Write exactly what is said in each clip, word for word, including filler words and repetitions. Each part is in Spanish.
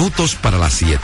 minutos para las siete.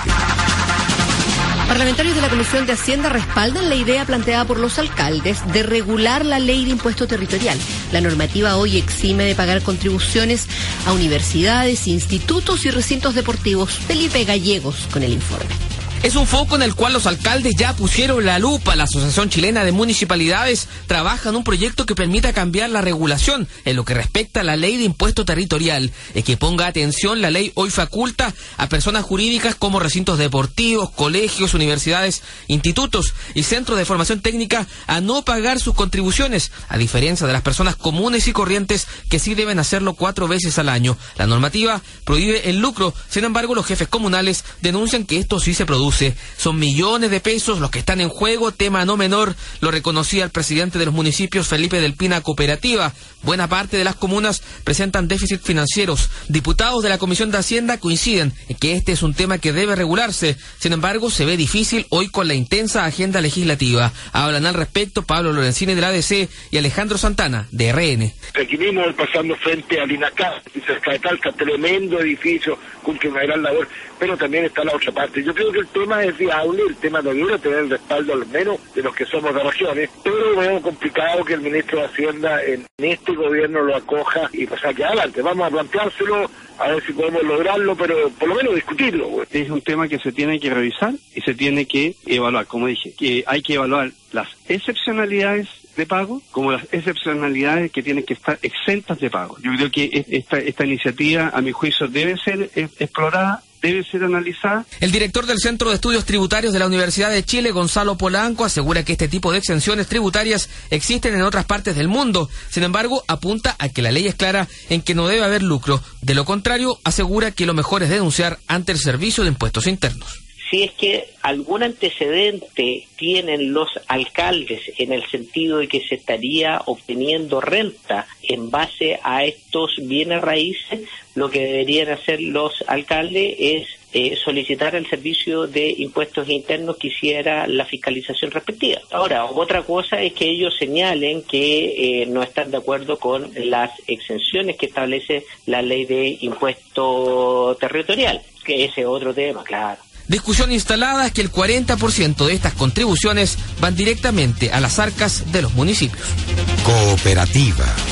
Parlamentarios de la Comisión de Hacienda respaldan la idea planteada por los alcaldes de regular la ley de impuesto territorial. La normativa hoy exime de pagar contribuciones a universidades, institutos y recintos deportivos. Felipe Gallegos con el informe. Es un foco en el cual los alcaldes ya pusieron la lupa. La Asociación Chilena de Municipalidades trabaja en un proyecto que permita cambiar la regulación en lo que respecta a la ley de impuesto territorial. Es que ponga atención, la ley hoy faculta a personas jurídicas como recintos deportivos, colegios, universidades, institutos y centros de formación técnica a no pagar sus contribuciones, a diferencia de las personas comunes y corrientes que sí deben hacerlo cuatro veces al año. La normativa prohíbe el lucro, sin embargo los jefes comunales denuncian que esto sí se produce. Son millones de pesos los que están en juego, tema no menor, lo reconocía el presidente de los municipios, Felipe del Pina Cooperativa. Buena parte de las comunas presentan déficits financieros. Diputados de la Comisión de Hacienda coinciden en que este es un tema que debe regularse. Sin embargo, se ve difícil hoy con la intensa agenda legislativa. Hablan al respecto Pablo Lorenzini de la A D C y Alejandro Santana de R N. Aquí mismo pasando frente al INACA, cerca de Talca, tremendo edificio, cumple una gran labor, pero también está la otra parte. Yo creo que el tema es viable, el tema debiera tener el respaldo al menos de los que somos de regiones, pero veo complicado que el ministro de Hacienda en este gobierno lo acoja y pues aquí adelante. Vamos a planteárselo, a ver si podemos lograrlo, pero por lo menos discutirlo. Güey. Es un tema que se tiene que revisar y se tiene que evaluar, como dije, que hay que evaluar las excepcionalidades de pago como las excepcionalidades que tienen que estar exentas de pago. Yo creo que esta, esta iniciativa, a mi juicio, debe ser explorada, debe ser analizada. El director del Centro de Estudios Tributarios de la Universidad de Chile, Gonzalo Polanco, asegura que este tipo de exenciones tributarias existen en otras partes del mundo. Sin embargo, apunta a que la ley es clara en que no debe haber lucro. De lo contrario, asegura que lo mejor es denunciar ante el Servicio de Impuestos Internos. Si es que algún antecedente tienen los alcaldes en el sentido de que se estaría obteniendo renta en base a estos bienes raíces, lo que deberían hacer los alcaldes es eh, solicitar al Servicio de Impuestos Internos que hiciera la fiscalización respectiva. Ahora, otra cosa es que ellos señalen que eh, no están de acuerdo con las exenciones que establece la ley de impuesto territorial, que ese es otro tema, claro. Discusión instalada es que el cuarenta por ciento de estas contribuciones van directamente a las arcas de los municipios. Cooperativa.